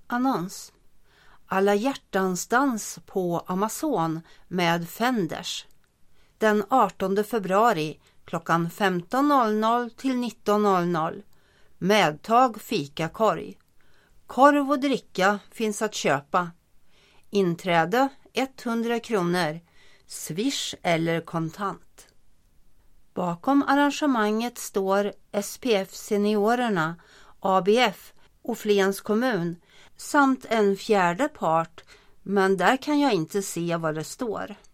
Annons. Alla hjärtans dans på Amazon med Fenders. Den 18 februari klockan 15.00 till 19.00. Medtag fikakorg. Korv och dricka finns att köpa. Inträde 100 kronor. Swish eller kontant. Bakom arrangemanget står SPF Seniorerna, ABF och Flens kommun samt en fjärde part, men där kan jag inte se vad det står.